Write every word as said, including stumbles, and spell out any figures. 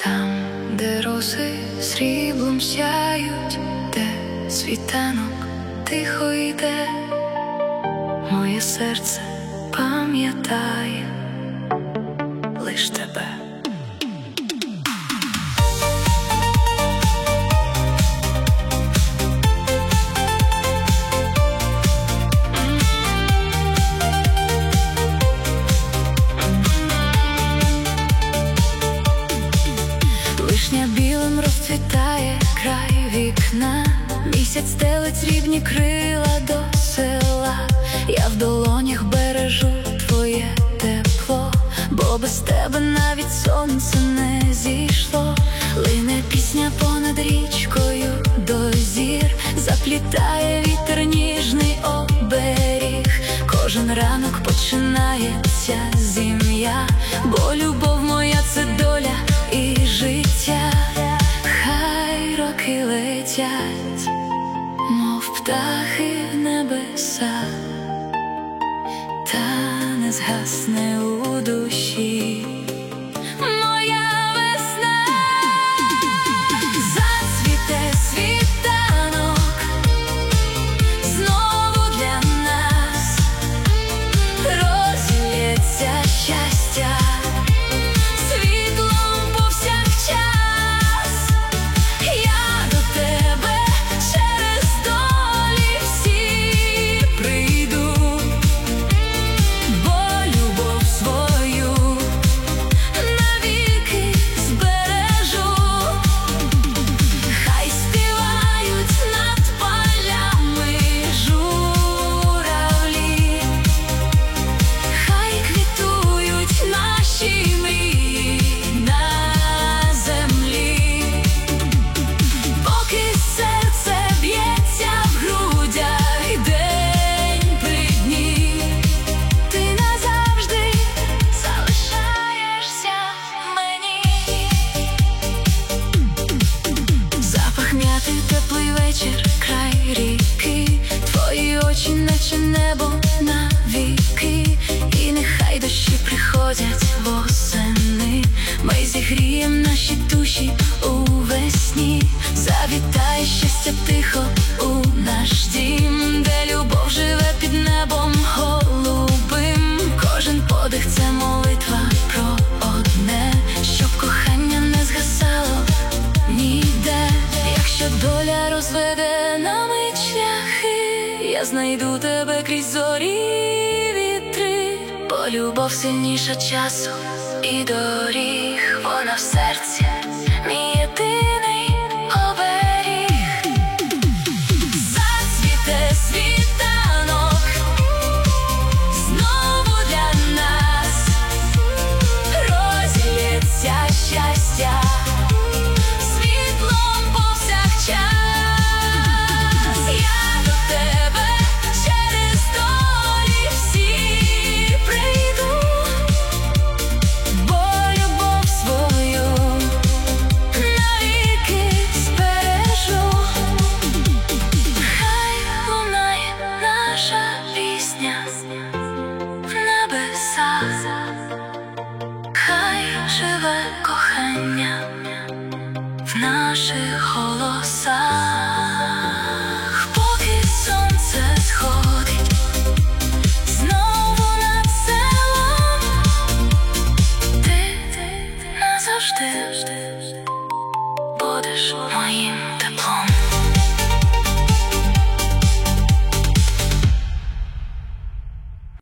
Там, де роси сріблом сяють, де світанок тихо йде, моє серце пам'ятає лиш тебе. Вишня білим розцвітає край вікна, місяць стелить срібні крила до села. Я в долонях бережу твоє тепло, бо без тебе навіть сонце не зійшло. Лине пісня понад річкою до зір, заплітає вітер ніжний оберіг. Кожен ранок починається з ім'я, бо любов моя — це доля і життя. Хай роки летять, мов птахи в небеса, та не згасне у душі моя весна. Зацвіте світанок знову для нас, розілється щастя світлом повсякчас. Я до тебе через долі всі прийду, бо любов свою навіки збережу. Хай співають над полями журавлі, хай квітують наші мрії на землі. Поки серце б'ється в грудях день при дні, ти назавжди залишаєшся мені. Запах м'яти, теплий вечір, край ріки, твої очі наче небо навіки. І нехай дощі приходять восени, ми зігрієм наші душі увесні. Завітає щастя тихо у наш дім, де любов живе під небом голубим. Кожен подих — це молитва про одне, щоб кохання не згасало ніде. Якщо доля розведе нами шляхи, я знайду тебе крізь зорі й вітри, бо любов сильніша часу і доріг. Вона в серці — мій єдиний оберіг. Зацвіте світанок знову для нас, розілється щастя світлом повсякчас. Я до тебе через долі всі прийду, бо любов свою навіки збережу. Хай лунає наша пісня в небесах, хай живе кохання в наших голосах. Поки сонце сходить знову над селом, ти назавжди будеш моїм теплом.